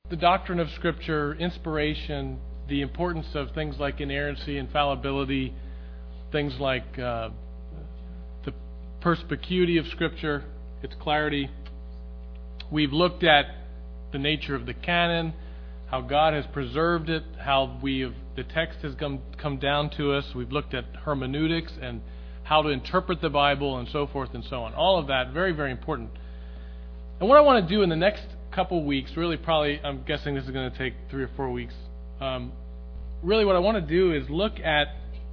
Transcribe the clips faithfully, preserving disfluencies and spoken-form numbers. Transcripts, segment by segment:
the doctrine of Scripture, inspiration, the importance of things like inerrancy, infallibility, things like uh, the perspicuity of Scripture, its clarity. We've looked at the nature of the canon, how God has preserved it, how we have, the text has come, come down to us. We've looked at hermeneutics and how to interpret the Bible and so forth and so on. All of that, very, very important. And what I want to do in the next couple weeks, really probably, I'm guessing this is going to take three or four weeks. Um, really what I want to do is look at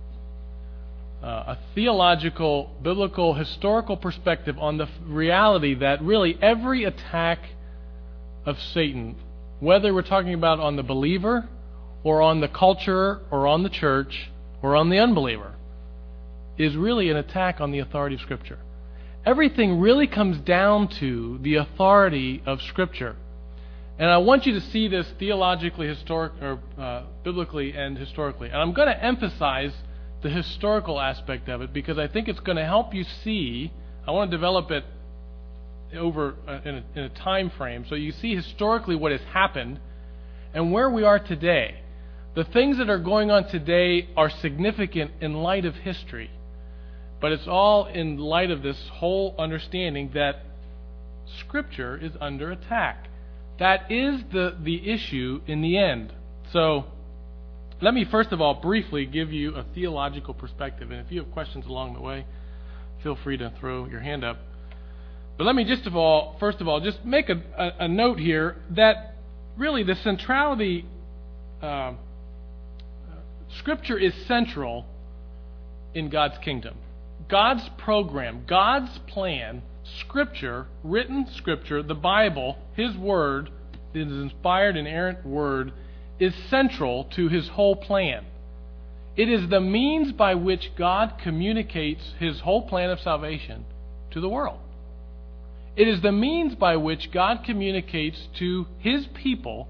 uh, a theological, biblical, historical perspective on the reality that really every attack of Satan, whether we're talking about on the believer or on the culture or on the church or on the unbeliever, is really an attack on the authority of Scripture. Everything really comes down to the authority of Scripture. And I want you to see this theologically, historic, or uh, biblically and historically. And I'm going to emphasize the historical aspect of it because I think it's going to help you see. I want to develop it over uh, in, a, in a time frame so you see historically what has happened and where we are today. The things that are going on today are significant in light of history. But it's all in light of this whole understanding that Scripture is under attack. That is the, the issue in the end. So, let me first of all briefly give you a theological perspective. And if you have questions along the way, feel free to throw your hand up. But let me just of all, first of all, just make a, a, a note here that really the centrality, uh, Scripture is central in God's kingdom. God's program, God's plan, Scripture, written Scripture, the Bible, His Word, His inspired, inerrant Word, is central to His whole plan. It is the means by which God communicates His whole plan of salvation to the world. It is the means by which God communicates to His people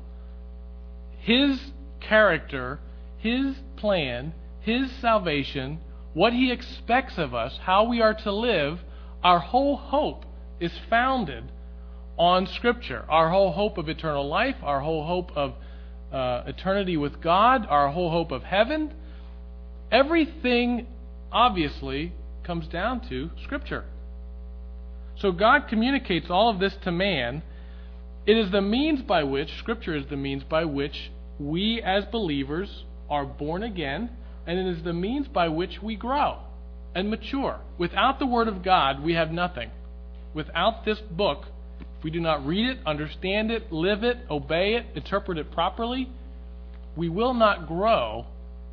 His character, His plan, His salvation, what He expects of us, how we are to live. Our whole hope is founded on Scripture. Our whole hope of eternal life, our whole hope of uh, eternity with God, our whole hope of heaven, everything obviously comes down to Scripture. So God communicates all of this to man. It is the means by which, Scripture is the means by which we as believers are born again, and it is the means by which we grow and mature. Without the Word of God, we have nothing. Without this book, if we do not read it, understand it, live it, obey it, interpret it properly, we will not grow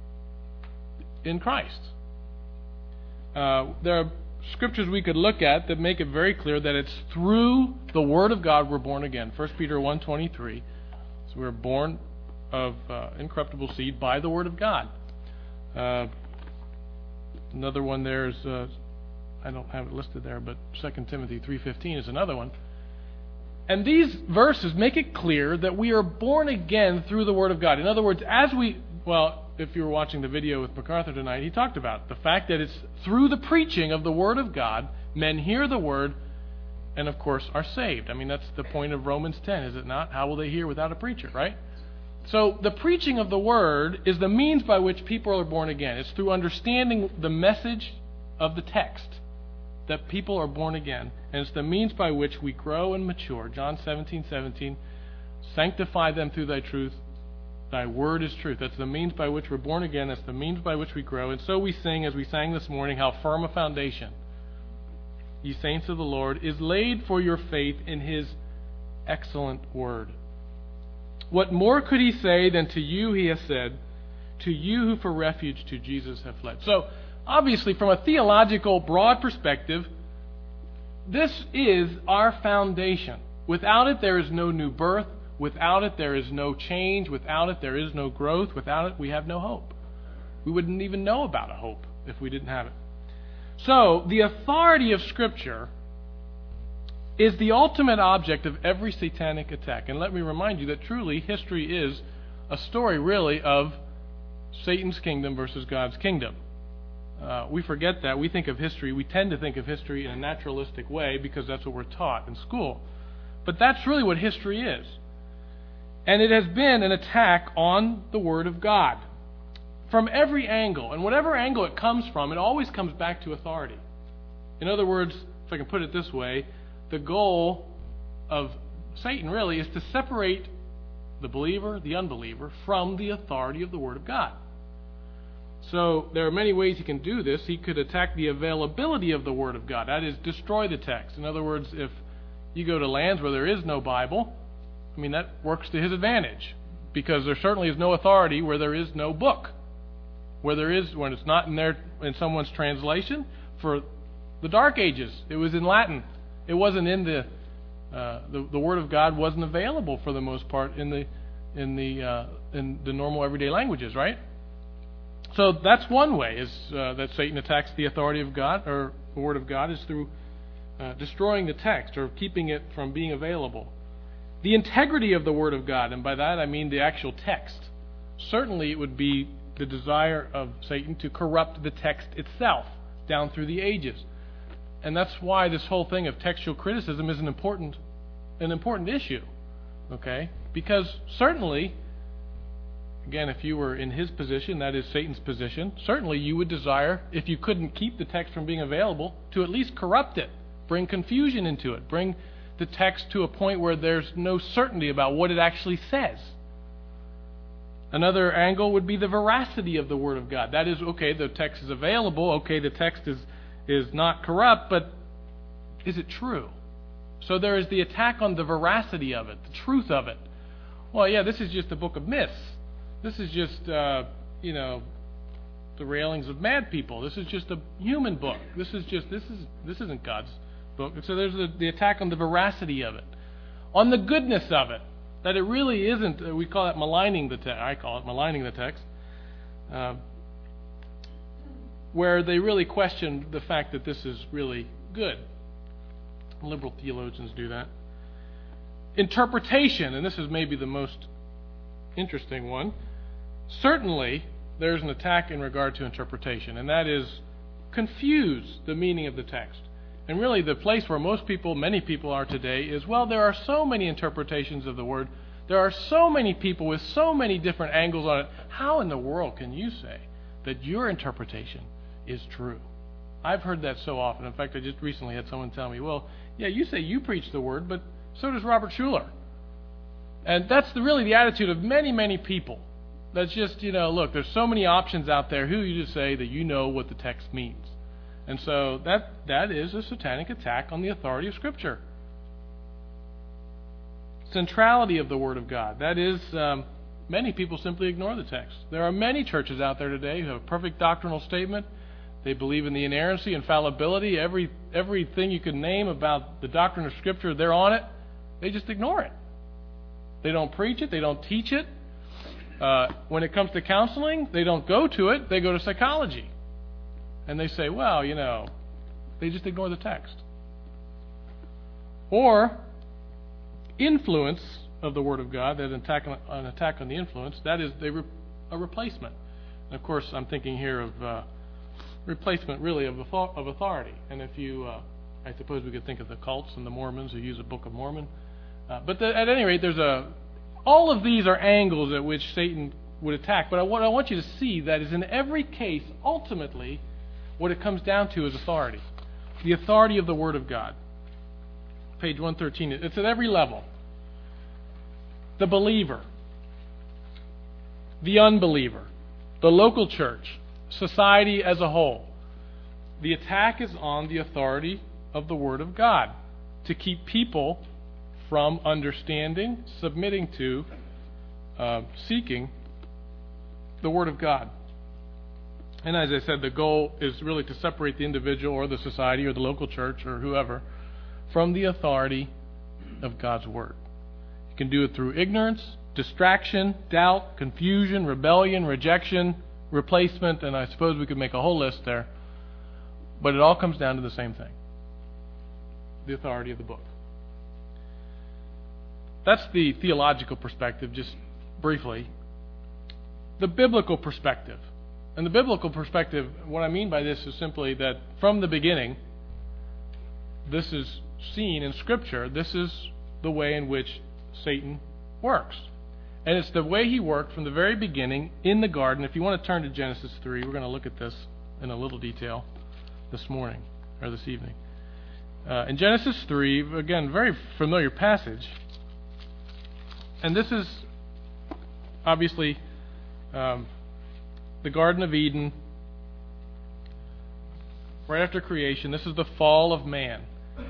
in Christ. Uh, there are scriptures we could look at that make it very clear that it's through the Word of God we're born again. First Peter one twenty-three. So we're born of uh, incorruptible seed by the Word of God. Uh, another one there is, uh, I don't have it listed there, but Second Timothy three fifteen is another one. And these verses make it clear that we are born again through the Word of God. In other words, as we, well, if you were watching the video with MacArthur tonight, he talked about the fact that it's through the preaching of the Word of God, men hear the Word and, of course, are saved. I mean, that's the point of Romans ten, is it not? How will they hear without a preacher, right? So the preaching of the Word is the means by which people are born again. It's through understanding the message of the text that people are born again. And it's the means by which we grow and mature. John seventeen seventeen, sanctify them through thy truth. Thy word is truth. That's the means by which we're born again. That's the means by which we grow. And so we sing, as we sang this morning, how firm a foundation, ye saints of the Lord, is laid for your faith in His excellent word. What more could He say than to you He has said, to you who for refuge to Jesus have fled? So, obviously, from a theological, broad perspective, this is our foundation. Without it, there is no new birth. Without it, there is no change. Without it, there is no growth. Without it, we have no hope. We wouldn't even know about a hope if we didn't have it. So, the authority of Scripture is the ultimate object of every satanic attack. And let me remind you that truly history is a story, really, of Satan's kingdom versus God's kingdom. Uh, we forget that. We think of history, we tend to think of history in a naturalistic way because that's what we're taught in school. But that's really what history is. And it has been an attack on the Word of God from every angle. And whatever angle it comes from, it always comes back to authority. In other words, if I can put it this way, the goal of Satan really is to separate the believer, the unbeliever, from the authority of the Word of God. So there are many ways he can do this. He could attack the availability of the Word of God. That is, destroy the text. In other words, if you go to lands where there is no Bible, I mean, that works to his advantage, because there certainly is no authority where there is no book. Where there is, when it's not in there in someone's translation. For the Dark Ages, it was in Latin. It wasn't in the uh, the, the Word of God wasn't available for the most part in the in the uh, in the normal everyday languages, right? So that's one way is uh, that Satan attacks the authority of God, or the Word of God, is through uh, destroying the text or keeping it from being available. The integrity of the Word of God, and by that I mean the actual text. Certainly it would be the desire of Satan to corrupt the text itself down through the ages. And that's why this whole thing of textual criticism is an important an important issue. Okay? Because certainly, again, if you were in his position, that is Satan's position, certainly you would desire, if you couldn't keep the text from being available, to at least corrupt it, bring confusion into it, bring the text to a point where there's no certainty about what it actually says. Another angle would be the veracity of the Word of God. That is, okay, the text is available, okay, the text is, is not corrupt, but is it true? So there is the attack on the veracity of it, the truth of it. Well, yeah, this is just a book of myths. This is just, uh, you know, the railings of mad people. This is just a human book. This is just, this is, this isn't God's book. So there's the, the attack on the veracity of it, on the goodness of it. That it really isn't, we call it maligning the text, I call it maligning the text, uh, where they really question the fact that this is really good. Liberal theologians do that. Interpretation, and this is maybe the most interesting one. Certainly, there's an attack in regard to interpretation, and that is confuse the meaning of the text. And really the place where most people, many people are today is, well, there are so many interpretations of the Word. There are so many people with so many different angles on it. How in the world can you say that your interpretation is true? I've heard that so often. In fact, I just recently had someone tell me, well, yeah, you say you preach the Word, but so does Robert Schuller. And that's the, really the attitude of many, many people. That's just, you know, look, there's so many options out there. Who are you to say that you know what the text means? And so that that is a satanic attack on the authority of Scripture. Centrality of the Word of God. That is, um, many people simply ignore the text. There are many churches out there today who have a perfect doctrinal statement. They believe in the inerrancy, infallibility, every everything you can name about the doctrine of Scripture, they're on it. They just ignore it. They don't preach it. They don't teach it. Uh, when it comes to counseling, they don't go to it. They go to psychology. And they say, well, you know, they just ignore the text. Or influence of the Word of God, that attack on, an attack on the influence, that is they re, a replacement. And of course, I'm thinking here of uh, replacement, really, of, of authority. And if you, uh, I suppose we could think of the cults and the Mormons who use the Book of Mormon. Uh, but the, at any rate, there's a, all of these are angles at which Satan would attack. But I, what I want you to see that is in every case, ultimately, what it comes down to is authority. The authority of the Word of God. Page one thirteen. It's at every level. The believer. The unbeliever. The local church. Society as a whole. The attack is on the authority of the Word of God to keep people from understanding, submitting to, uh, seeking the Word of God. And as I said, the goal is really to separate the individual or the society or the local church or whoever from the authority of God's Word. You can do it through ignorance, distraction, doubt, confusion, rebellion, rejection, replacement, and I suppose we could make a whole list there. But it all comes down to the same thing. The authority of the book. That's the theological perspective, just briefly. The biblical perspective. And the biblical perspective, what I mean by this is simply that from the beginning, this is seen in Scripture, this is the way in which Satan works. And it's the way he worked from the very beginning in the garden. If you want to turn to Genesis three, we're going to look at this in a little detail this morning, or this evening. Uh, in Genesis three, again, very familiar passage. And this is obviously um, the Garden of Eden, right after creation. This is the fall of man.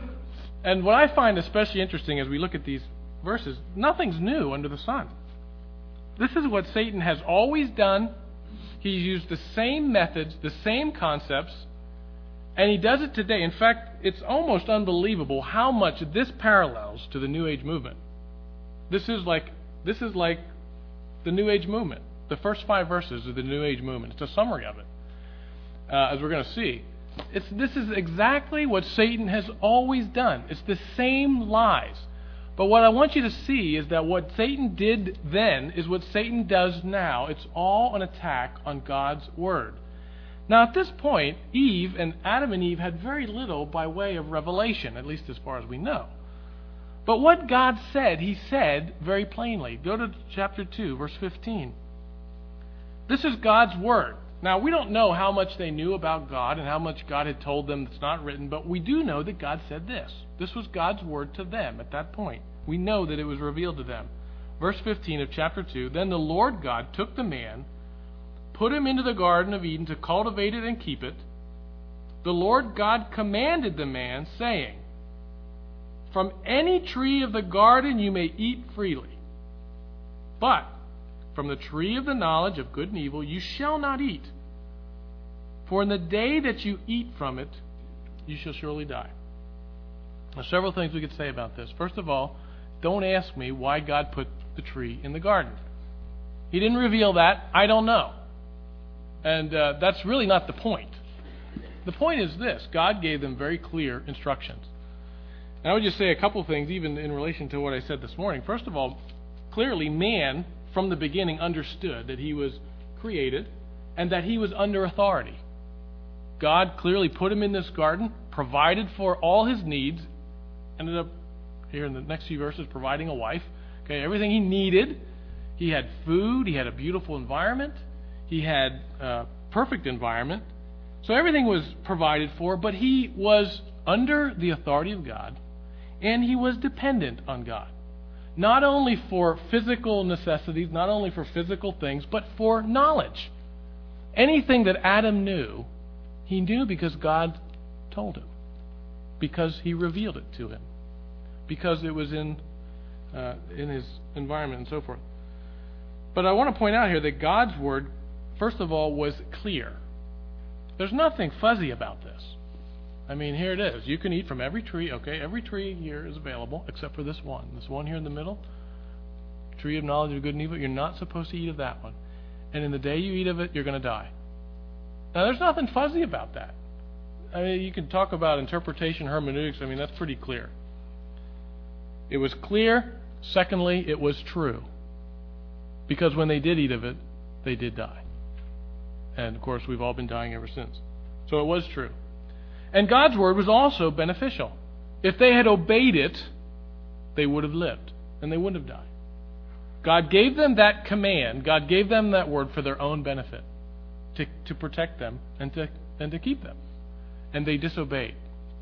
And what I find especially interesting as we look at these verses, nothing's new under the sun. This is what Satan has always done. He's used the same methods, the same concepts, and he does it today. In fact, it's almost unbelievable how much this parallels to the New Age movement. This is like this is like the New Age movement. The first five verses of the New Age movement. It's a summary of it, uh, as we're going to see. It's, this is exactly what Satan has always done. It's the same lies. But what I want you to see is that what Satan did then is what Satan does now. It's all an attack on God's Word. Now, at this point, Eve and Adam and Eve had very little by way of revelation, at least as far as we know. But what God said, He said very plainly. Go to chapter two, verse fifteen. This is God's Word. Now, we don't know how much they knew about God and how much God had told them that's not written, but we do know that God said this. This was God's Word to them at that point. We know that it was revealed to them. Verse fifteen of chapter two, Then the Lord God took the man, put him into the Garden of Eden to cultivate it and keep it. The Lord God commanded the man, saying, From any tree of the garden you may eat freely, but from the tree of the knowledge of good and evil you shall not eat. For in the day that you eat from it, you shall surely die. There are several things we could say about this. First of all, don't ask me why God put the tree in the garden. He didn't reveal that. I don't know. And uh, that's really not the point. The point is this. God gave them very clear instructions. And I would just say a couple things, even in relation to what I said this morning. First of all, clearly man, from the beginning, understood that he was created and that he was under authority. God clearly put him in this garden, provided for all his needs, ended up here in the next few verses providing a wife. Okay, everything he needed. He had food. He had a beautiful environment. He had a perfect environment. So everything was provided for, but he was under the authority of God, and he was dependent on God. Not only for physical necessities, not only for physical things, but for knowledge. Anything that Adam knew, he knew because God told him, because he revealed it to him, because it was in uh, in his environment and so forth. But I want to point out here that God's Word, first of all, was clear. There's nothing fuzzy about this. I mean, here it is. You can eat from every tree. Okay, every tree here is available except for this one. This one here in the middle, tree of knowledge of good and evil, you're not supposed to eat of that one. And in the day you eat of it, you're going to die. Now, there's nothing fuzzy about that. I mean, you can talk about interpretation, hermeneutics. I mean, that's pretty clear. It was clear. Secondly, it was true. Because when they did eat of it, they did die. And, of course, we've all been dying ever since. So it was true. And God's Word was also beneficial. If they had obeyed it, they would have lived, and they wouldn't have died. God gave them that command. God gave them that word for their own benefit, to, to protect them and to, and to keep them. And they disobeyed.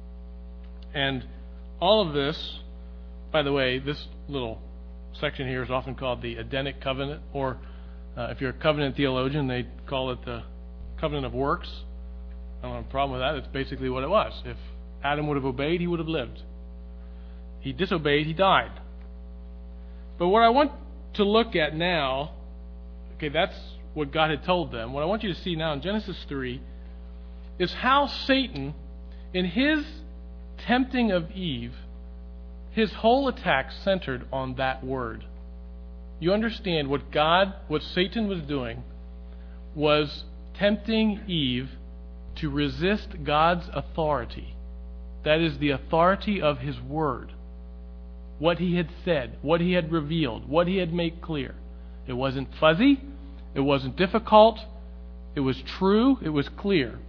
And all of this, by the way, this little section here is often called the Edenic Covenant, or uh, if you're a covenant theologian, they call it the covenant of works. I don't have a problem with that. It's basically what it was. If Adam would have obeyed, he would have lived. He disobeyed, he died. But what I want to look at now, okay, that's what God had told them. What I want you to see now in Genesis three is how Satan, in his tempting of Eve, his whole attack centered on that word. You understand what God, what Satan was doing was tempting Eve to resist God's authority. That is the authority of His Word. What He had said, what He had revealed, what He had made clear. It wasn't fuzzy. It wasn't difficult. It was true. It was clear.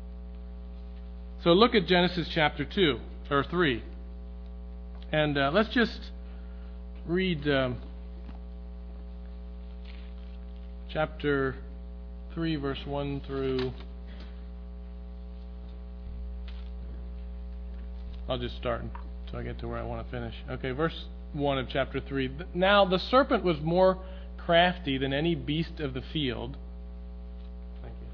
So look at Genesis chapter two, or three. And uh, let's just read um, chapter three, verse one through... I'll just start until I get to where I want to finish. Okay, verse one of chapter three. Now the serpent was more crafty than any beast of the field, thank you,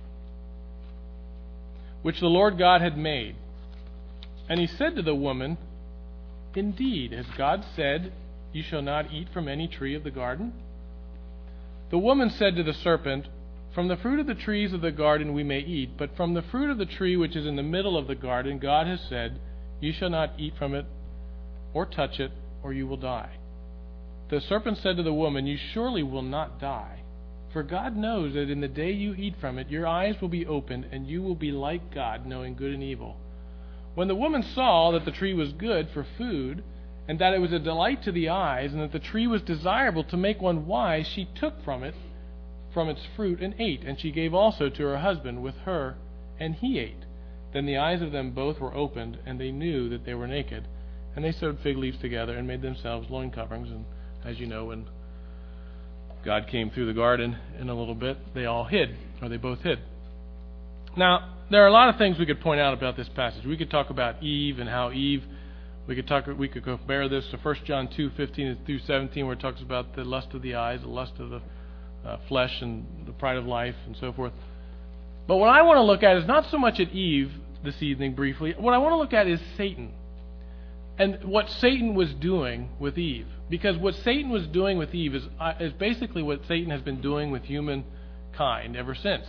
which the Lord God had made. And he said to the woman, Indeed, has God said, You shall not eat from any tree of the garden? The woman said to the serpent, From the fruit of the trees of the garden we may eat, but from the fruit of the tree which is in the middle of the garden, God has said, You shall not eat from it, or touch it, or you will die. The serpent said to the woman, You surely will not die, for God knows that in the day you eat from it, your eyes will be opened, and you will be like God, knowing good and evil. When the woman saw that the tree was good for food, and that it was a delight to the eyes, and that the tree was desirable to make one wise, she took from it, from its fruit, and ate, and she gave also to her husband with her, and he ate. Then the eyes of them both were opened, and they knew that they were naked. And they sewed fig leaves together and made themselves loin coverings. And as you know, when God came through the garden in a little bit, they all hid, or they both hid. Now, there are a lot of things we could point out about this passage. We could talk about Eve and how Eve, we could talk, we could compare this to First John two fifteen through seventeen, where it talks about the lust of the eyes, the lust of the uh, flesh, and the pride of life, and so forth. But what I want to look at is not so much at Eve this evening briefly. What I want to look at is Satan and what Satan was doing with Eve. Because what Satan was doing with Eve is, uh, is basically what Satan has been doing with humankind ever since.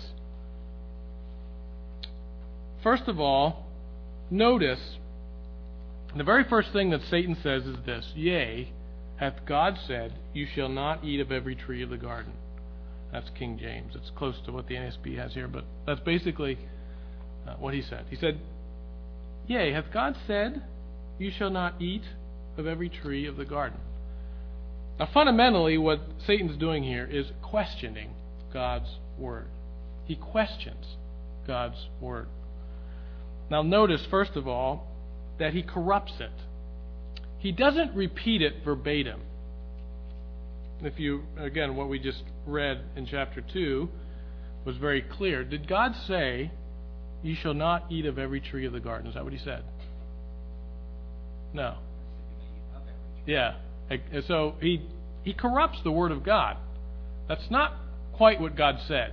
First of all, notice the very first thing that Satan says is this, Yea, hath God said, You shall not eat of every tree of the garden. That's King James. It's close to what the N A S B has here, but that's basically uh, what he said. He said, Yea, hath God said, You shall not eat of every tree of the garden. Now, fundamentally, what Satan's doing here is questioning God's word. He questions God's word. Now, notice, first of all, that he corrupts it. He doesn't repeat it verbatim. If you, again, what we just read in chapter two was very clear. Did God say, You shall not eat of every tree of the garden? Is that what he said? No. Yeah. So he he corrupts the word of God. That's not quite what God said.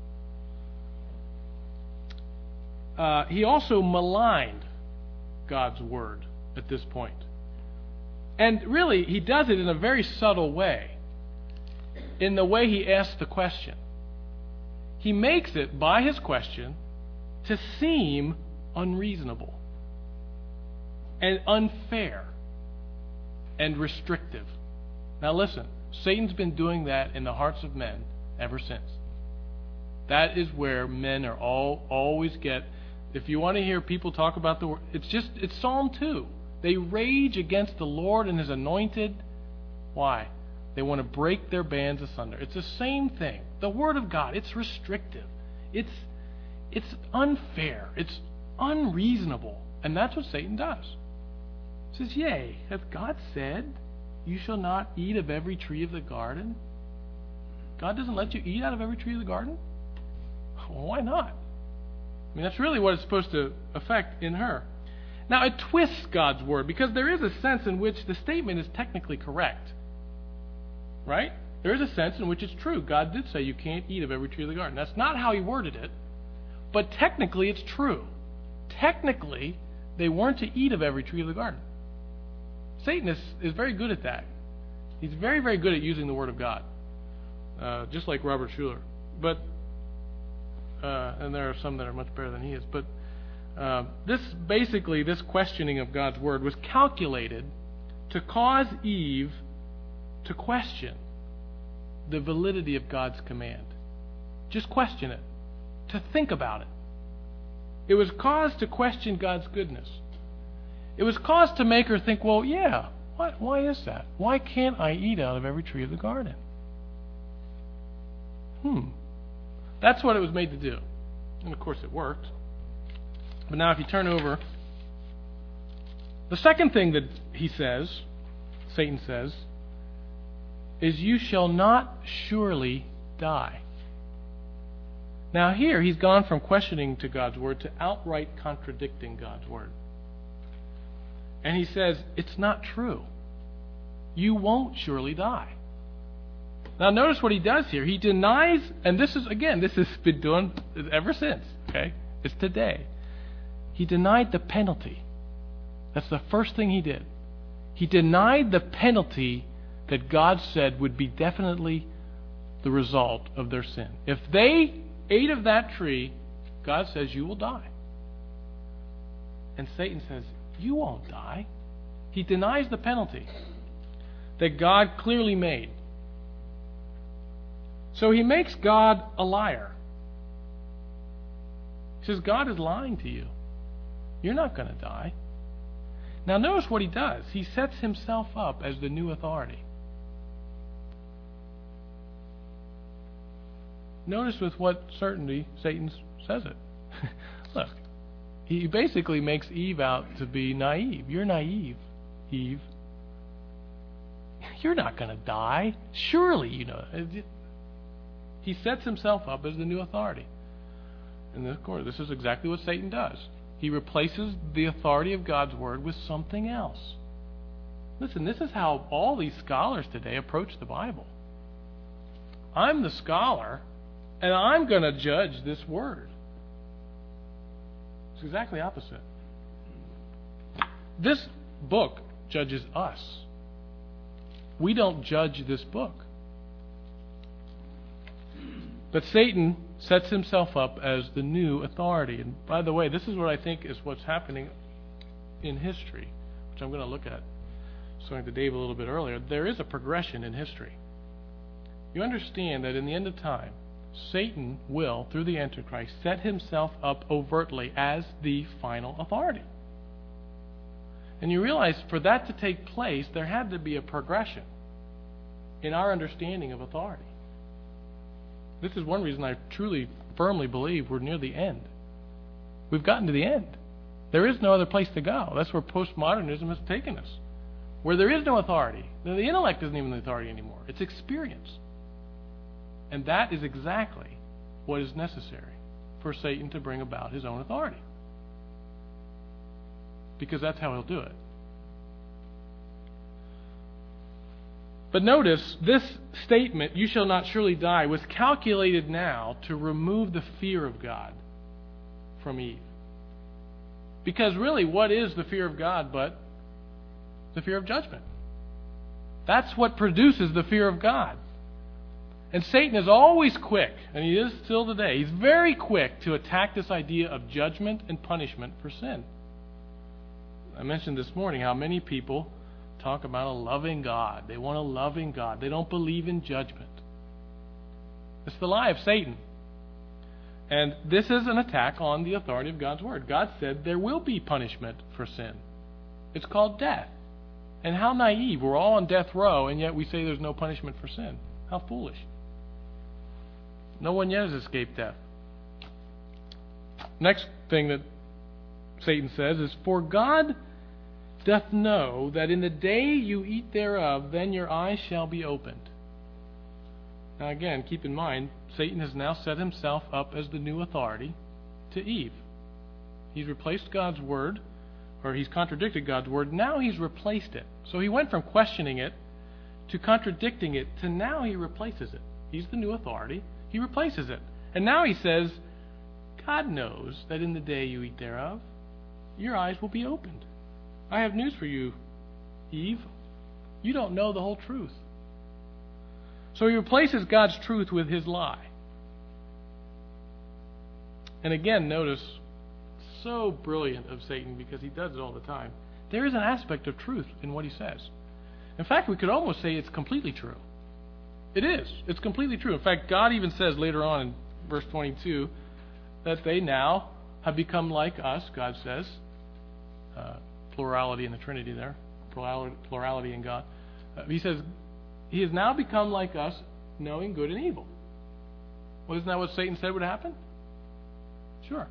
Uh, he also maligned God's word at this point. And really, he does it in a very subtle way. In the way he asks the question. He makes it, by his question, to seem unreasonable and unfair and restrictive. Now listen, Satan's been doing that in the hearts of men ever since. That is where men are all always get. If you want to hear people talk about the word, it's just, it's Psalm two. They rage against the Lord and his anointed. Why? They want to break their bands asunder. It's the same thing. The word of God, it's restrictive. It's it's unfair. It's unreasonable. And that's what Satan does. He says, Yea, hath God said, You shall not eat of every tree of the garden? God doesn't let you eat out of every tree of the garden? Well, why not? I mean, that's really what it's supposed to affect in her. Now, it twists God's word because there is a sense in which the statement is technically correct. Right? There is a sense in which it's true. God did say you can't eat of every tree of the garden. That's not how he worded it, but technically it's true. Technically, they weren't to eat of every tree of the garden. Satan is, is very good at that. He's very, very good at using the word of God, uh, just like Robert Schuller. But uh, and there are some that are much better than he is. But uh, this basically, this questioning of God's word was calculated to cause Eve to question the validity of God's command. Just question it. To think about it. It was caused to question God's goodness. It was caused to make her think, well, yeah, why, why is that? Why can't I eat out of every tree of the garden? Hmm. That's what it was made to do. And of course it worked. But now if you turn over, the second thing that he says, Satan says, is you shall not surely die. Now here, he's gone from questioning to God's word to outright contradicting God's word. And he says, it's not true. You won't surely die. Now notice what he does here. He denies, and this is, again, this has been doing ever since, okay? It's today. He denied the penalty. That's the first thing he did. He denied the penalty that God said would be definitely the result of their sin. If they ate of that tree, God says, you will die. And Satan says, you won't die. He denies the penalty that God clearly made. So he makes God a liar. He says, God is lying to you. You're not going to die. Now notice what he does. He sets himself up as the new authority. Notice with what certainty Satan says it. Look, he basically makes Eve out to be naive. You're naive, Eve. You're not going to die. Surely, you know. He sets himself up as the new authority. And of course, this is exactly what Satan does. He replaces the authority of God's word with something else. Listen, this is how all these scholars today approach the Bible. I'm the scholar, and I'm going to judge this word. It's exactly opposite. This book judges us. We don't judge this book. But Satan sets himself up as the new authority. And by the way, this is what I think is what's happening in history, which I'm going to look at, starting to Dave a little bit earlier. There is a progression in history. You understand that in the end of time, Satan will, through the Antichrist, set himself up overtly as the final authority. And you realize for that to take place, there had to be a progression in our understanding of authority. This is one reason I truly, firmly believe we're near the end. We've gotten to the end. There is no other place to go. That's where postmodernism has taken us. Where there is no authority. The intellect isn't even the authority anymore. It's experience. And that is exactly what is necessary for Satan to bring about his own authority. Because that's how he'll do it. But notice, this statement, you shall not surely die, was calculated now to remove the fear of God from Eve. Because really, what is the fear of God but the fear of judgment? That's what produces the fear of God. And Satan is always quick, and he is still today, he's very quick to attack this idea of judgment and punishment for sin. I mentioned this morning how many people talk about a loving God. They want a loving God. They don't believe in judgment. It's the lie of Satan. And this is an attack on the authority of God's word. God said there will be punishment for sin. It's called death. And how naive. We're all on death row, and yet we say there's no punishment for sin. How foolish. No one yet has escaped death. Next thing that Satan says is, for God doth know that in the day you eat thereof, then your eyes shall be opened. Now again, keep in mind, Satan has now set himself up as the new authority to Eve. He's replaced God's word, or he's contradicted God's word. Now he's replaced it. So he went from questioning it to contradicting it to now he replaces it. He's the new authority. He replaces it. And now he says, God knows that in the day you eat thereof, your eyes will be opened. I have news for you, Eve. You don't know the whole truth. So he replaces God's truth with his lie. And again, notice, so brilliant of Satan, because he does it all the time. There is an aspect of truth in what he says. In fact, we could almost say it's completely true. It is. It's completely true. In fact, God even says later on in verse twenty-two that they now have become like us, God says. Uh, plurality in the Trinity there. Plurality, plurality in God. Uh, he says, he has now become like us, knowing good and evil. Well, isn't that what Satan said would happen? Sure.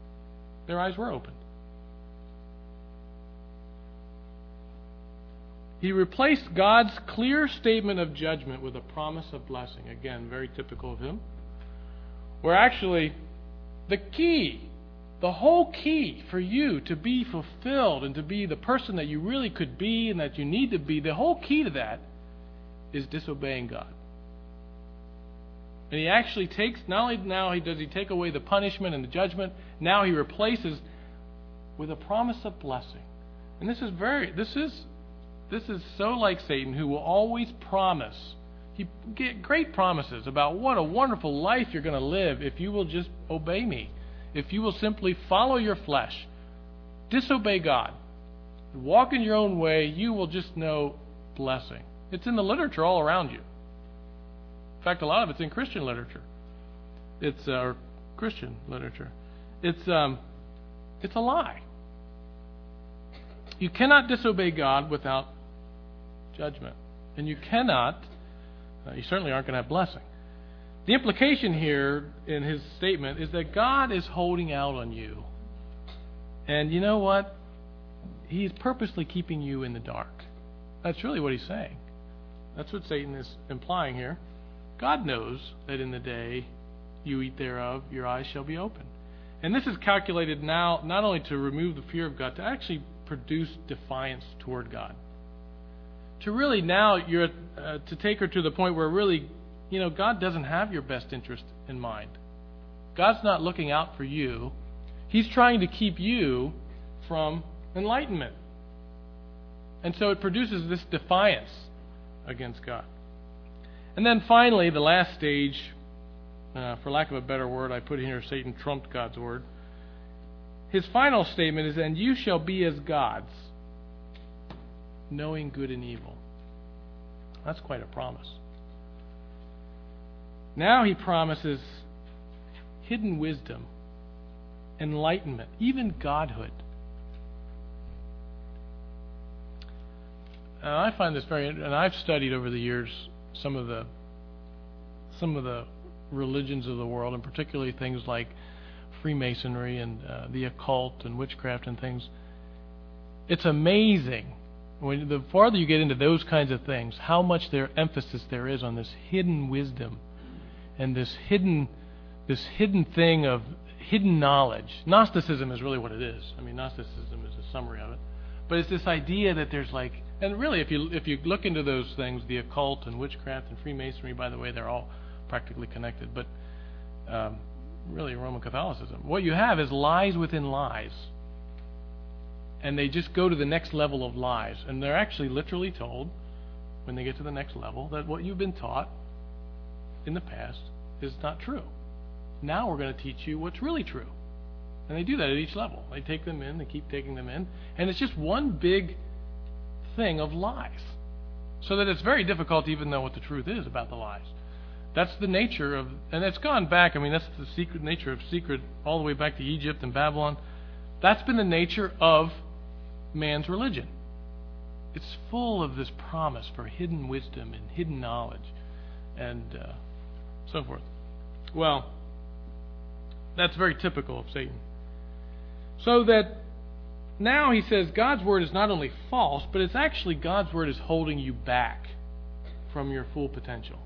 Their eyes were opened. He replaced God's clear statement of judgment with a promise of blessing. Again, very typical of him. Where actually, the key, the whole key for you to be fulfilled and to be the person that you really could be and that you need to be, the whole key to that is disobeying God. And he actually takes, not only now he does he take away the punishment and the judgment, now he replaces with a promise of blessing. And this is very, this is, this is so like Satan, who will always promise. He get great promises about what a wonderful life you're going to live if you will just obey me. If you will simply follow your flesh, disobey God, walk in your own way, you will just know blessing. It's in the literature all around you. In fact, a lot of it's in Christian literature. It's uh, or Christian literature. It's um, it's a lie. You cannot disobey God without judgment, and you cannot. Uh, you certainly aren't going to have blessing. The implication here in his statement is that God is holding out on you, and you know what? He's purposely keeping you in the dark. That's really what he's saying. That's what Satan is implying here. God knows that in the day you eat thereof, your eyes shall be opened. And this is calculated now not only to remove the fear of God, to actually produce defiance toward God. To really now, you're uh, to take her to the point where really, you know, God doesn't have your best interest in mind. God's not looking out for you. He's trying to keep you from enlightenment. And so it produces this defiance against God. And then finally, the last stage, uh, for lack of a better word, I put in here Satan trumped God's word. His final statement is, and you shall be as gods, knowing good and evil. That's quite a promise. Now he promises hidden wisdom, enlightenment, even godhood. And I find this very, and I've studied over the years some of the some of the religions of the world, and particularly things like Freemasonry and uh, the occult and witchcraft and things. It's amazing when the farther you get into those kinds of things, how much their emphasis there is on this hidden wisdom and this hidden this hidden thing of hidden knowledge. Gnosticism is really what it is. I mean, Gnosticism is a summary of it. But it's this idea that there's like, and really if you if you look into those things, the occult and witchcraft and Freemasonry, by the way, they're all practically connected, but um, really Roman Catholicism, what you have is lies within lies. And they just go to the next level of lies. And they're actually literally told, when they get to the next level, that what you've been taught in the past is not true. Now we're going to teach you what's really true. And they do that at each level. They take them in, they keep taking them in, and it's just one big thing of lies. So that it's very difficult to even know what the truth is about the lies. That's the nature of, and it's gone back, I mean, that's the secret nature of secret all the way back to Egypt and Babylon. That's been the nature of man's religion. It's full of this promise for hidden wisdom and hidden knowledge and uh, so forth. Well, that's very typical of Satan. So that now he says God's word is not only false, but it's actually God's word is holding you back from your full potential.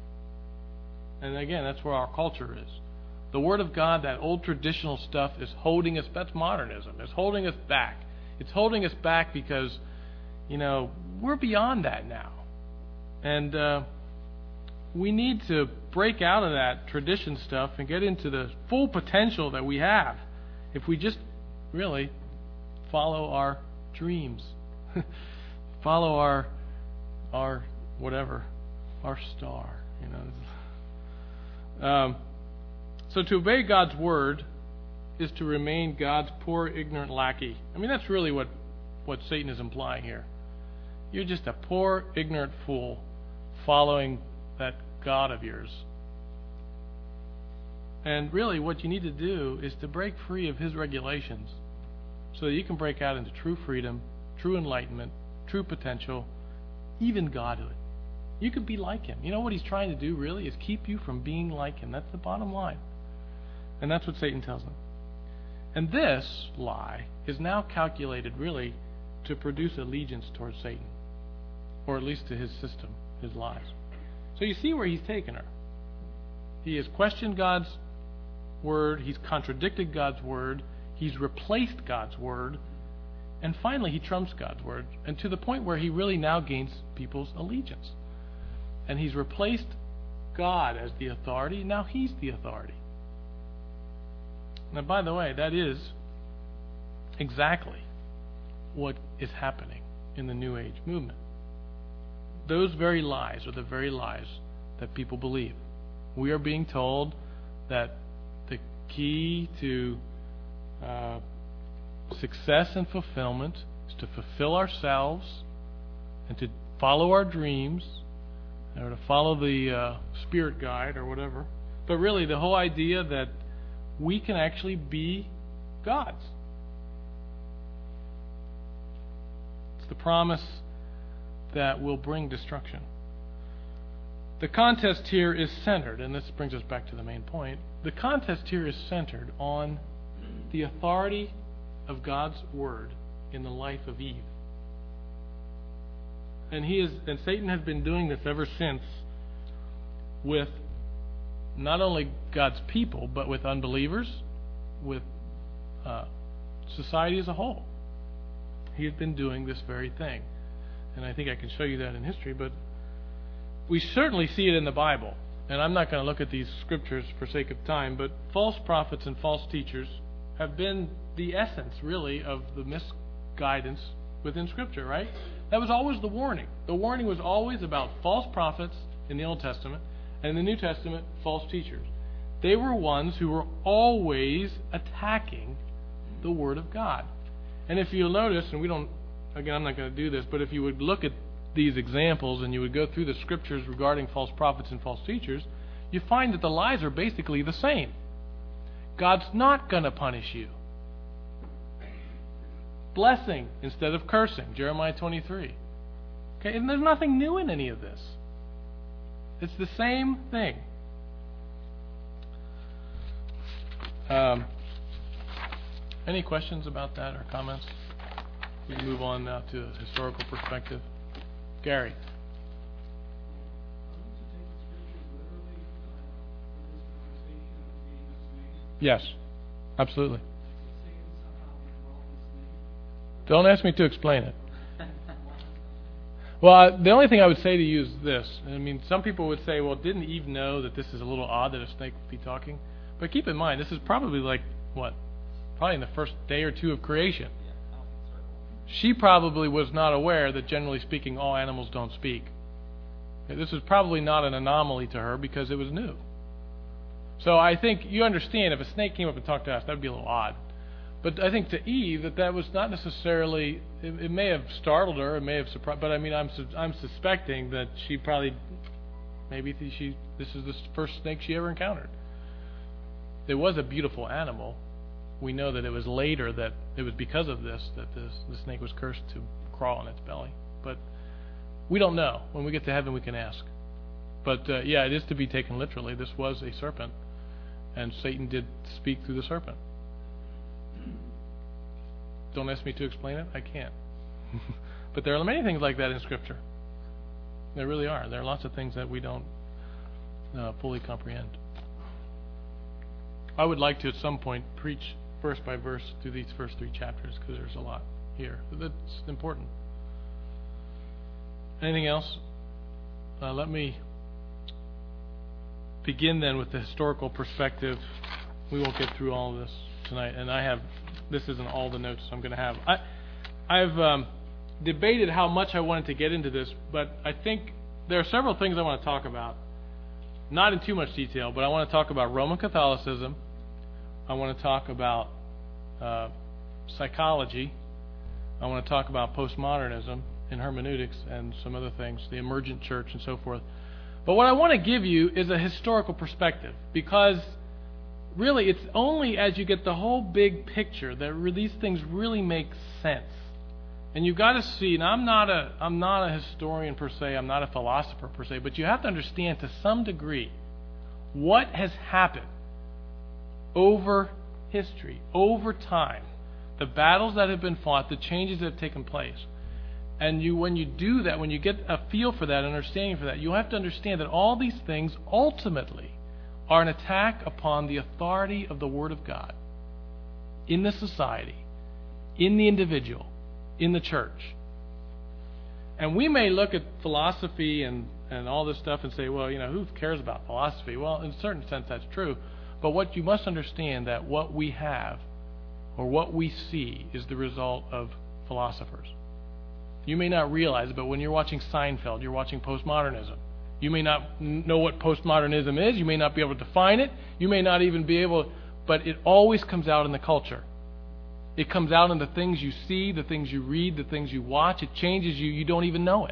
And again, that's where our culture is. The Word of God, that old traditional stuff, is holding us, that's modernism, it's holding us back. It's holding us back because, you know, we're beyond that now. And uh, we need to break out of that tradition stuff and get into the full potential that we have if we just really follow our dreams, follow our, our whatever, our star, you know. Um, so to obey God's word is to remain God's poor, ignorant lackey. I mean, that's really what, what Satan is implying here. You're just a poor, ignorant fool following that God of yours. And really what you need to do is to break free of his regulations so that you can break out into true freedom, true enlightenment, true potential, even godhood. You could be like him. You know what he's trying to do really is keep you from being like him. That's the bottom line. And that's what Satan tells them. And this lie is now calculated really to produce allegiance towards Satan. or at least to his system, his lies. So you see where he's taken her. He has questioned God's word, he's contradicted God's word, he's replaced God's word, and finally he trumps God's word, and to the point where he really now gains people's allegiance. And he's replaced God as the authority, now he's the authority. Now, by the way, that is exactly what is happening in the New Age movement. Those very lies are the very lies that people believe. We are being told that the key to uh, success and fulfillment is to fulfill ourselves and to follow our dreams, or to follow the uh, spirit guide or whatever. But really, the whole idea that we can actually be gods. It's the promise that will bring destruction. The contest here is centered, and this brings us back to the main point. The contest here is centered on the authority of God's word in the life of Eve. And he is, and Satan has been doing this ever since with not only God's people, but with unbelievers, with uh, society as a whole. He has been doing this very thing. And I think I can show you that in history, but we certainly see it in the Bible. And I'm not going to look at these scriptures for sake of time, but false prophets and false teachers have been the essence, really, of the misguidance within Scripture, right? That was always the warning. The warning was always about false prophets in the Old Testament, and in the New Testament, false teachers. They were ones who were always attacking the Word of God. And if you'll notice, and we don't, again, I'm not going to do this, but if you would look at these examples and you would go through the scriptures regarding false prophets and false teachers, you find that the lies are basically the same. God's not going to punish you. Blessing instead of cursing, Jeremiah twenty-three. Okay, and there's nothing new in any of this. It's the same thing. Um, any questions about that or comments? We can move on now to a historical perspective. Gary. Yes, absolutely. Don't ask me to explain it. Well, I, the only thing I would say to you is this. I mean, some people would say, well, didn't Eve know that this is a little odd that a snake would be talking? But keep in mind, this is probably like, what, probably in the first day or two of creation. She probably was not aware that, generally speaking, all animals don't speak. This was probably not an anomaly to her because it was new. So I think you understand if a snake came up and talked to us, that would be a little odd. But I think to Eve that that was not necessarily. It, it may have startled her. It may have surprised. But I mean, I'm I'm suspecting that she probably, maybe she this is the first snake she ever encountered. It was a beautiful animal. We know that it was later that it was because of this that this, the snake was cursed to crawl on its belly. But we don't know. When we get to heaven, we can ask. But uh, yeah, it is to be taken literally. This was a serpent, and Satan did speak through the serpent. Don't ask me to explain it. I can't. But there are many things like that in Scripture. There really are. There are lots of things that we don't uh, fully comprehend. I would like to, at some point, preach verse by verse through these first three chapters because there's a lot here. That's important. Anything else? Uh, let me begin then with the historical perspective. We won't get through all of this tonight, and I have this isn't all the notes I'm going to have. I, I've um, debated how much I wanted to get into this, but I think there are several things I want to talk about. Not in too much detail, but I want to talk about Roman Catholicism. I want to talk about uh, psychology. I want to talk about postmodernism and hermeneutics and some other things, the emergent church and so forth. But what I want to give you is a historical perspective, because really it's only as you get the whole big picture that re- these things really make sense. And you've got to see, and I'm not a I'm not a historian per se, I'm not a philosopher per se, but you have to understand to some degree what has happened over history, over time, the battles that have been fought, the changes that have taken place. And you, when you do that, when you get a feel for that, understanding for that, you have to understand that all these things ultimately are an attack upon the authority of the Word of God in the society, in the individual, in the church. And we may look at philosophy and, and all this stuff and say, well, you know, who cares about philosophy? Well, in a certain sense, that's true. But what you must understand that what we have or what we see is the result of philosophers. You may not realize it, but when you're watching Seinfeld, you're watching postmodernism. You may not know what postmodernism is. You may not be able to define it. You may not even be able, but it always comes out in the culture. It comes out in the things you see, the things you read, the things you watch. It changes you. You don't even know it.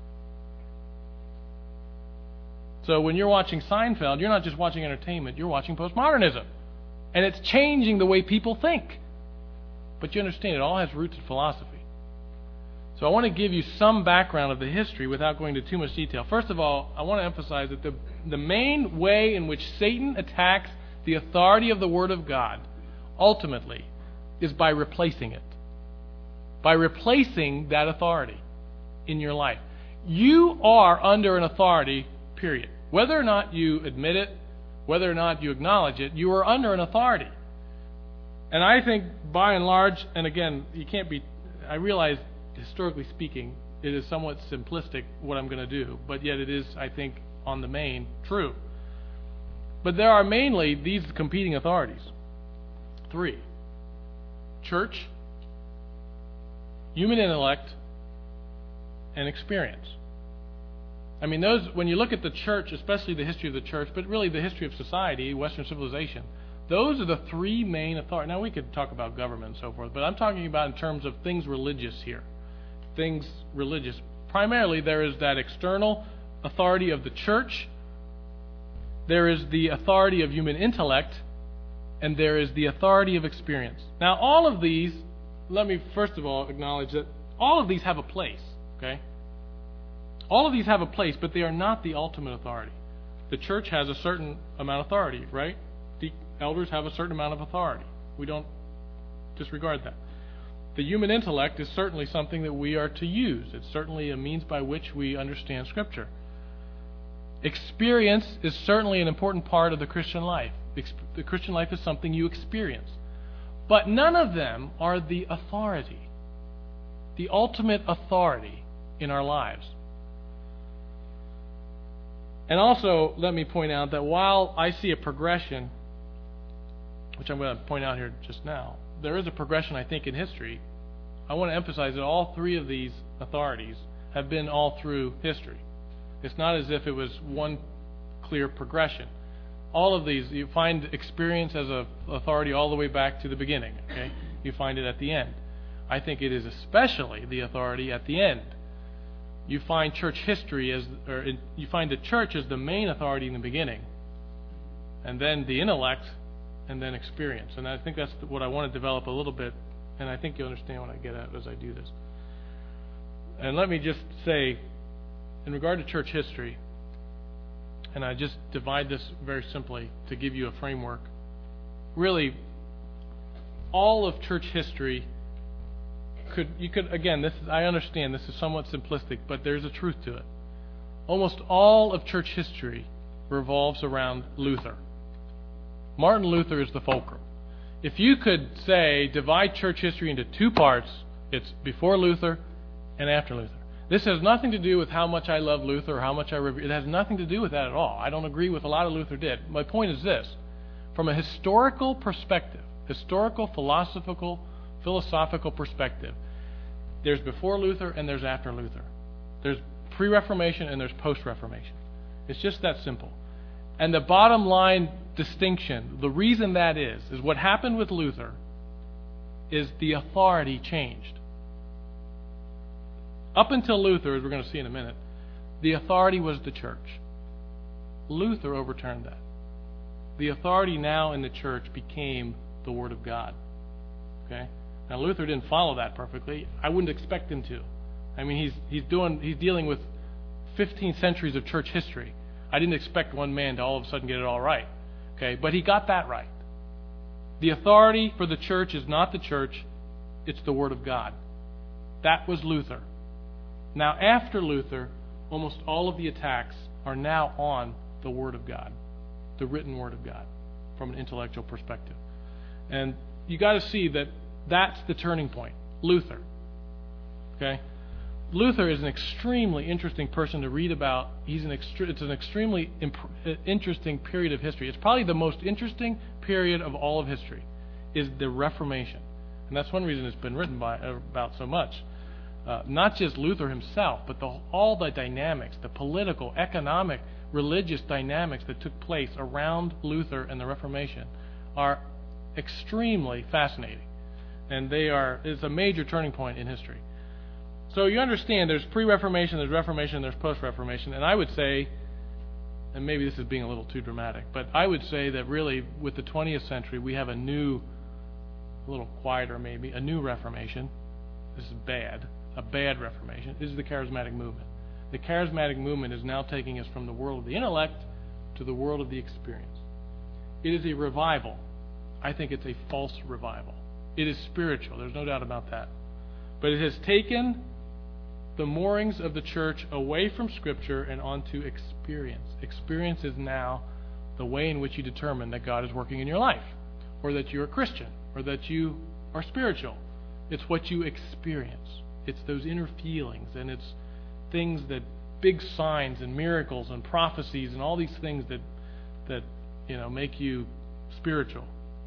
So when you're watching Seinfeld, you're not just watching entertainment. You're watching postmodernism. And it's changing the way people think. But you understand, it all has roots in philosophy. So I want to give you some background of the history without going into too much detail. First of all, I want to emphasize that the, the main way in which Satan attacks the authority of the Word of God, ultimately, is by replacing it. By replacing that authority in your life. You are under an authority, period. Whether or not you admit it, whether or not you acknowledge it, you are under an authority. And I think, by and large, and again, you can't be, I realize, historically speaking, it is somewhat simplistic what I'm going to do, but yet it is, I think, on the main, true. But there are mainly these competing authorities. Three. Church, human intellect, and experience. I mean, those, when you look at the church, especially the history of the church, but really the history of society, Western civilization, those are the three main authorities. Now, we could talk about government and so forth, but I'm talking about in terms of things religious here. Things religious. Primarily, there is that external authority of the church, there is the authority of human intellect, and there is the authority of experience. Now, all of these, let me first of all acknowledge that all of these have a place, okay? All of these have a place, but they are not the ultimate authority. The church has a certain amount of authority, right? The elders have a certain amount of authority. We don't disregard that. The human intellect is certainly something that we are to use. It's certainly a means by which we understand Scripture. Experience is certainly an important part of the Christian life. The Christian life is something you experience. But none of them are the authority, the ultimate authority in our lives. And also, let me point out that while I see a progression, which I'm going to point out here just now, there is a progression, I think, in history. I want to emphasize that all three of these authorities have been all through history. It's not as if it was one clear progression. All of these, you find experience as an authority all the way back to the beginning. Okay, you find it at the end. I think it is especially the authority at the end. You find church history as, or you find the church as the main authority in the beginning, and then the intellect, and then experience. And I think that's what I want to develop a little bit, and I think you'll understand what I get at as I do this. And let me just say, in regard to church history, and I just divide this very simply to give you a framework, really, all of church history could, you could, again, this is, I understand this is somewhat simplistic, but there's a truth to it. Almost all of church history revolves around Luther. Martin Luther is the fulcrum. If you could say, divide church history into two parts, it's before Luther and after Luther. This has nothing to do with how much I love Luther or how much I revere. It has nothing to do with that at all. I don't agree with a lot of Luther did. My point is this. From a historical perspective, historical, philosophical, philosophical perspective, there's before Luther and there's after Luther. There's pre-Reformation and there's post-Reformation. It's just that simple. And the bottom line distinction, the reason that is, is what happened with Luther is the authority changed. Up until Luther, as we're going to see in a minute, the authority was the church. Luther overturned that. The authority now in the church became the Word of God. Okay? Now Luther didn't follow that perfectly. I wouldn't expect him to. I mean, he's he's doing he's dealing with fifteen centuries of church history. I didn't expect one man to all of a sudden get it all right. Okay, but he got that right. The authority for the church is not the church, it's the Word of God. That was Luther. Now, after Luther, almost all of the attacks are now on the Word of God, the written Word of God, from an intellectual perspective. And you got to see that that's the turning point. Luther. Okay? Luther is an extremely interesting person to read about. He's an extre- it's an extremely imp- interesting period of history. It's probably the most interesting period of all of history, is the Reformation. And that's one reason it's been written by, about so much. Uh, not just Luther himself, but the, all the dynamics, the political, economic, religious dynamics that took place around Luther and the Reformation are extremely fascinating. And they are, it's a major turning point in history. So you understand there's pre-Reformation, there's Reformation, there's post-Reformation. And I would say, and maybe this is being a little too dramatic, but I would say that really with the twentieth century we have a new, a little quieter maybe, a new Reformation. This is bad. A bad Reformation. This is the charismatic movement. The charismatic movement is now taking us from the world of the intellect to the world of the experience. It is a revival. I think it's a false revival. It is spiritual. There's no doubt about that. But it has taken the moorings of the church away from Scripture and onto experience. Experience is now the way in which you determine that God is working in your life, or that you're a Christian, or that you are spiritual. It's what you experience. It's those inner feelings, and it's things that, big signs and miracles and prophecies and all these things that, that you know, make you spiritual.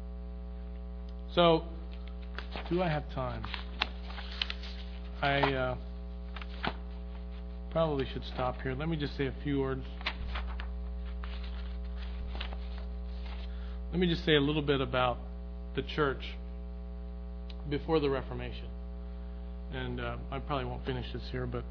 So, do I have time? I uh, probably should stop here. Let me just say a few words. Let me just say a little bit about the church before the Reformation. And uh, I probably won't finish this here, but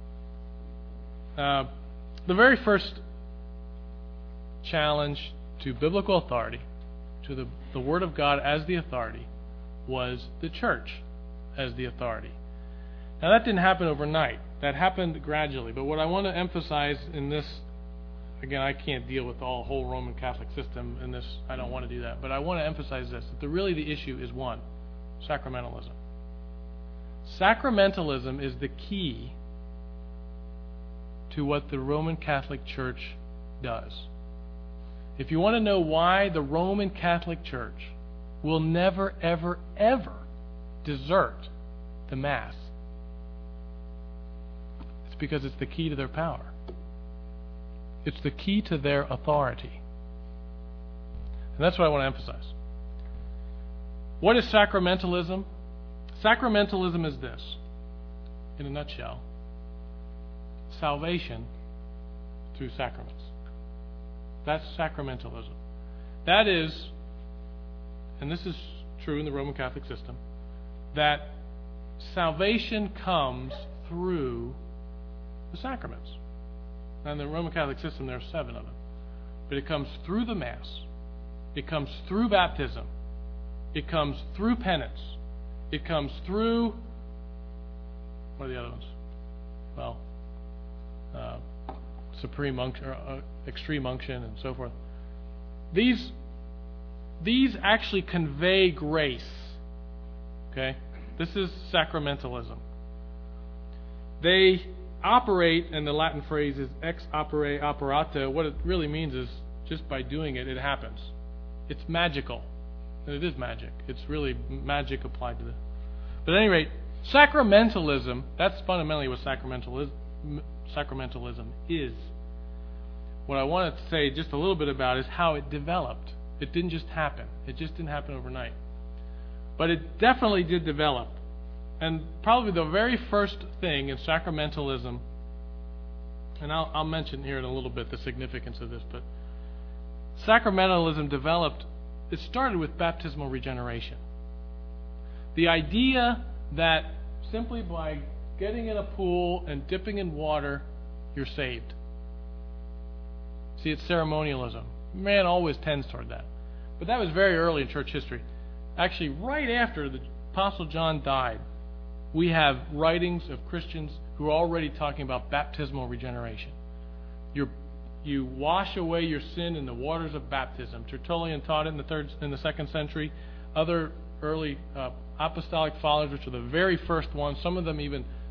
uh, the very first challenge to biblical authority, to the, the Word of God as the authority, was the church as the authority. Now that didn't happen overnight. That happened gradually. But what I want to emphasize in this, again, I can't deal with the whole Roman Catholic system in this. I don't want to do that. But I want to emphasize this, that the, really the issue is one, sacramentalism. Sacramentalism is the key to what the Roman Catholic Church does. If you want to know why the Roman Catholic Church will never, ever, ever desert the Mass, it's because it's the key to their power. It's the key to their authority. And that's what I want to emphasize. What is sacramentalism? Sacramentalism is this, in a nutshell: salvation through sacraments. That's sacramentalism. That is, and this is true in the Roman Catholic system, that salvation comes through the sacraments. Now, in the Roman Catholic system, there are seven of them. But it comes through the Mass. It comes through baptism. It comes through penance. It comes through, what are the other ones? Well, uh, supreme unction, or, uh, extreme unction, and so forth. These, these actually convey grace. Okay? This is sacramentalism. They operate, and the Latin phrase is ex opere operato. What it really means is just by doing it, it happens. It's magical. And it is magic. It's really magic applied to the... But at any rate, sacramentalism, that's fundamentally what sacramentalism, sacramentalism is. What I wanted to say just a little bit about is how it developed. It didn't just happen. It just didn't happen overnight. But it definitely did develop. And probably the very first thing in sacramentalism, and I'll, I'll mention here in a little bit the significance of this, but sacramentalism developed, it started with baptismal regeneration. The idea that simply by getting in a pool and dipping in water, you're saved. See, it's ceremonialism. Man always tends toward that. But that was very early in church history. Actually, right after the Apostle John died, we have writings of Christians who are already talking about baptismal regeneration. You're, you wash away your sin in the waters of baptism. Tertullian taught it in the third, in the second century. Other early uh, apostolic fathers, which are the very first ones, some of them even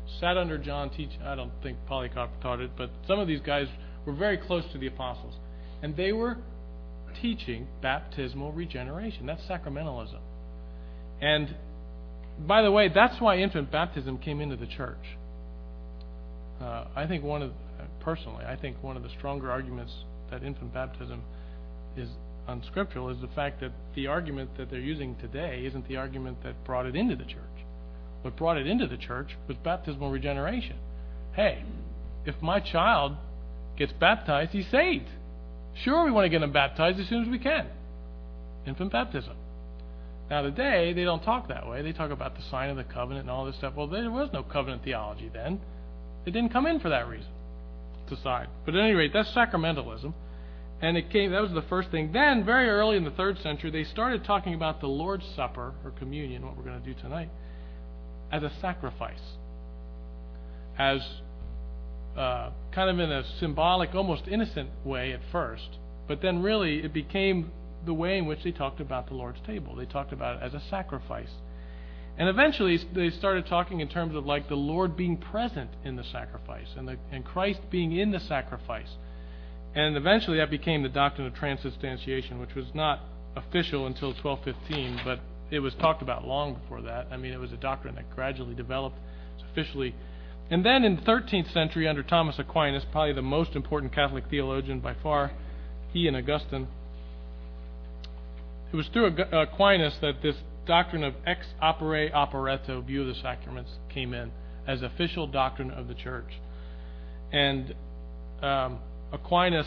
sat under John teach. I don't think Polycarp taught it, but some of these guys were very close to the apostles, and they were teaching baptismal regeneration. That's sacramentalism. And by the way, that's why infant baptism came into the church. Uh, I think one of, personally, I think one of the stronger arguments that infant baptism is unscriptural is the fact that the argument that they're using today isn't the argument that brought it into the church. What brought it into the church was baptismal regeneration. Hey, if my child gets baptized, he's saved. Sure, we want to get him baptized as soon as we can. Infant baptism. Now today, they don't talk that way. They talk about the sign of the covenant and all this stuff. Well, there was no covenant theology then. It didn't come in for that reason. It's a side. But at any rate, that's sacramentalism. And it came. That was the first thing. Then, very early in the third century, they started talking about the Lord's Supper, or communion, what we're going to do tonight, as a sacrifice. As uh, kind of in a symbolic, almost innocent way at first. But then really, it became the way in which they talked about the Lord's table. They talked about it as a sacrifice. And eventually they started talking in terms of like the Lord being present in the sacrifice and, the, and Christ being in the sacrifice. And eventually that became the doctrine of transubstantiation, which was not official until twelve fifteen, but it was talked about long before that. I mean, it was a doctrine that gradually developed. It's officially. And then in the thirteenth century under Thomas Aquinas, probably the most important Catholic theologian by far, he and Augustine, it was through Aquinas that this doctrine of ex opere operato view of the sacraments came in as official doctrine of the church. And um, Aquinas,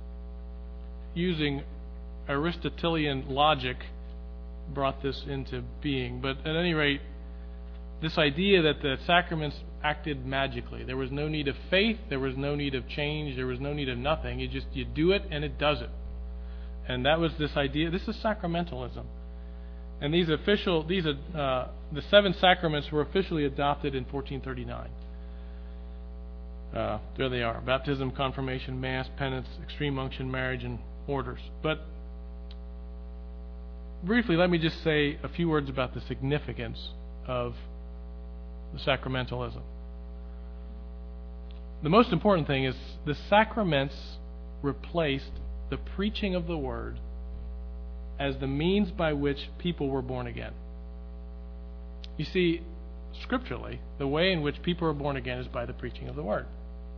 using Aristotelian logic, brought this into being. But at any rate, this idea that the sacraments acted magically. There was no need of faith, there was no need of change, there was no need of nothing. You just you do it and it does it. And that was this idea. This is sacramentalism. And these official, these uh, the seven sacraments were officially adopted in fourteen thirty-nine. Uh, there they are: baptism, confirmation, mass, penance, extreme unction, marriage, and orders. But briefly, let me just say a few words about the significance of the sacramentalism. The most important thing is the sacraments replaced the preaching of the word as the means by which people were born again. You see, scripturally, the way in which people are born again is by the preaching of the word.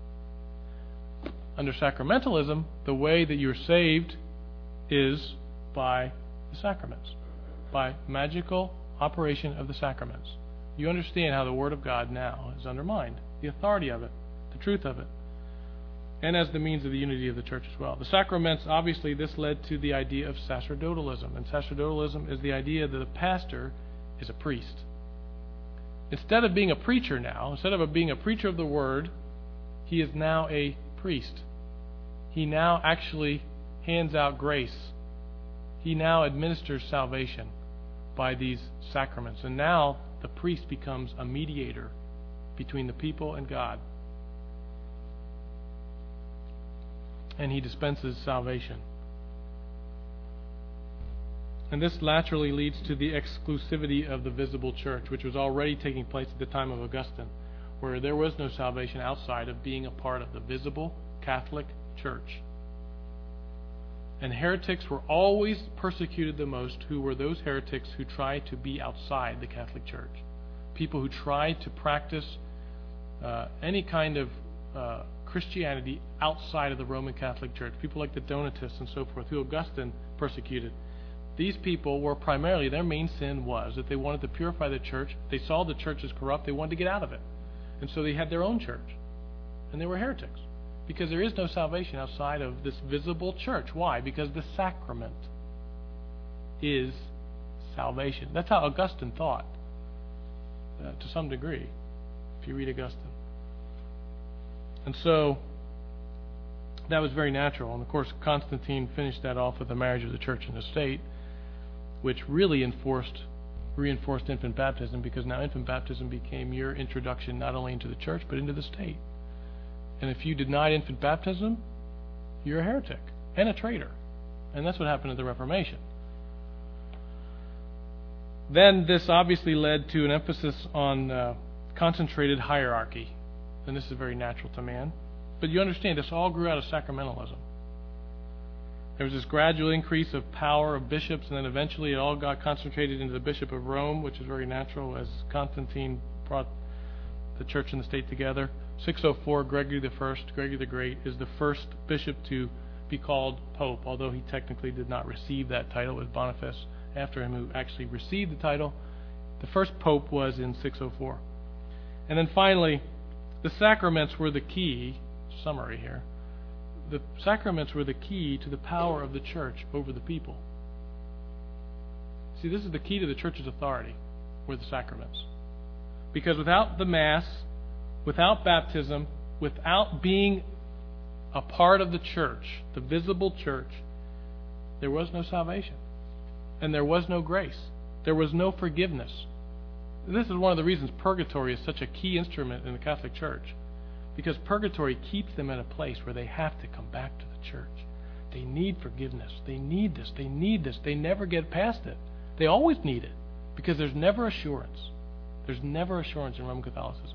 Under sacramentalism, the way that you're saved is by the sacraments, by magical operation of the sacraments. You understand how the Word of God now is undermined, the authority of it, the truth of it, and as the means of the unity of the church as well. The sacraments, obviously, this led to the idea of sacerdotalism, and sacerdotalism is the idea that a pastor is a priest. Instead of being a preacher now, instead of being a preacher of the Word, he is now a priest. He now actually hands out grace. He now administers salvation by these sacraments. And now the priest becomes a mediator between the people and God. And he dispenses salvation. And this naturally leads to the exclusivity of the visible church, which was already taking place at the time of Augustine, where there was no salvation outside of being a part of the visible Catholic Church. And heretics were always persecuted the most, who were those heretics who tried to be outside the Catholic Church. People who tried to practice uh, any kind of uh, Christianity outside of the Roman Catholic Church. People like the Donatists and so forth, who Augustine persecuted. These people were primarily, their main sin was that they wanted to purify the church. They saw the church as corrupt. They wanted to get out of it. And so they had their own church. And they were heretics. Because there is no salvation outside of this visible church. Why? Because the sacrament is salvation. That's how Augustine thought, uh, to some degree, if you read Augustine. And so that was very natural. And of course, Constantine finished that off with the marriage of the church and the state, which really enforced, reinforced infant baptism, because now infant baptism became your introduction not only into the church, but into the state. And if you denied infant baptism, you're a heretic and a traitor. And that's what happened at the Reformation. Then this obviously led to an emphasis on uh, concentrated hierarchy. And this is very natural to man. But you understand, this all grew out of sacramentalism. There was this gradual increase of power of bishops, and then eventually it all got concentrated into the Bishop of Rome, which is very natural as Constantine brought the church and the state together. six oh four, Gregory the First, Gregory the Great, is the first bishop to be called Pope, although he technically did not receive that title. It was Boniface after him who actually received the title. The first Pope was in six oh four. And then finally, the sacraments were the key, summary here, the sacraments were the key to the power of the church over the people. See, this is the key to the church's authority, were the sacraments. Because without the Mass, without baptism, without being a part of the church, the visible church, there was no salvation. And there was no grace. There was no forgiveness. This is one of the reasons purgatory is such a key instrument in the Catholic Church. Because purgatory keeps them at a place where they have to come back to the church. They need forgiveness. They need this. They need this. They never get past it. They always need it. Because there's never assurance. There's never assurance in Roman Catholicism.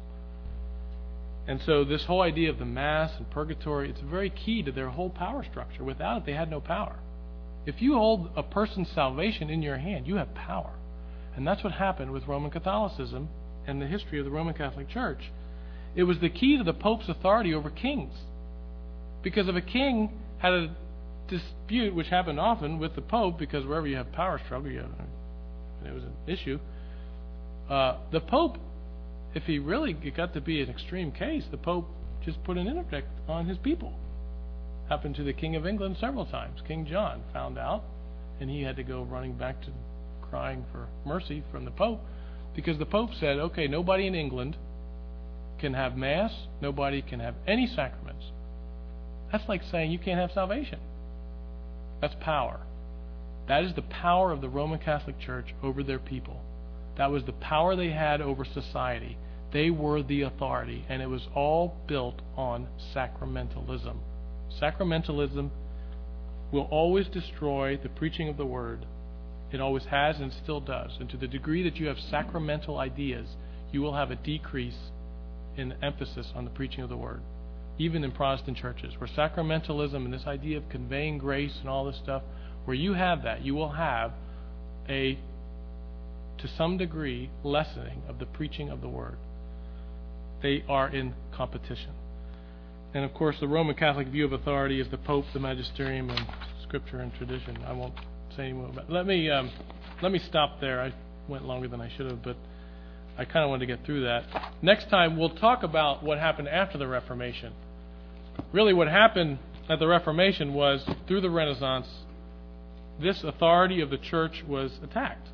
And so this whole idea of the Mass and purgatory, it's very key to their whole power structure. Without it, they had no power. If you hold a person's salvation in your hand, you have power. And that's what happened with Roman Catholicism and the history of the Roman Catholic Church. It was the key to the Pope's authority over kings. Because if a king had a dispute, which happened often with the Pope, because wherever you have power struggle, you have, it was an issue, uh, the Pope, if he really got to be an extreme case, the Pope just put an interdict on his people. Happened to the King of England several times. King John found out, and he had to go running back to crying for mercy from the Pope, because the Pope said, okay, nobody in England can have Mass, nobody can have any sacraments. That's like saying you can't have salvation. That's power. That is the power of the Roman Catholic Church over their people. That was the power they had over society. They were the authority, and it was all built on sacramentalism. Sacramentalism will always destroy the preaching of the Word. It always has and still does. And to the degree that you have sacramental ideas, you will have a decrease in emphasis on the preaching of the Word. Even in Protestant churches, where sacramentalism and this idea of conveying grace and all this stuff, where you have that, you will have a, to some degree, lessening of the preaching of the Word. They are in competition. And of course, the Roman Catholic view of authority is the Pope, the magisterium, and Scripture and tradition. I won't say any more about it. Let me, um, let me stop there. I went longer than I should have, but I kind of wanted to get through that. Next time, we'll talk about what happened after the Reformation. Really, what happened at the Reformation was, through the Renaissance, this authority of the church was attacked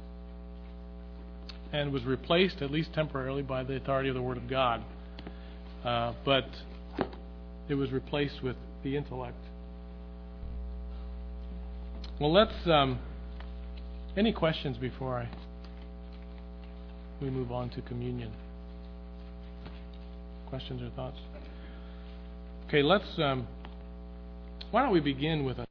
and was replaced, at least temporarily, by the authority of the Word of God. Uh, but it was replaced with the intellect. Well, let's... Um, any questions before I... we move on to communion? Questions or thoughts? Okay, let's, um, why don't we begin with a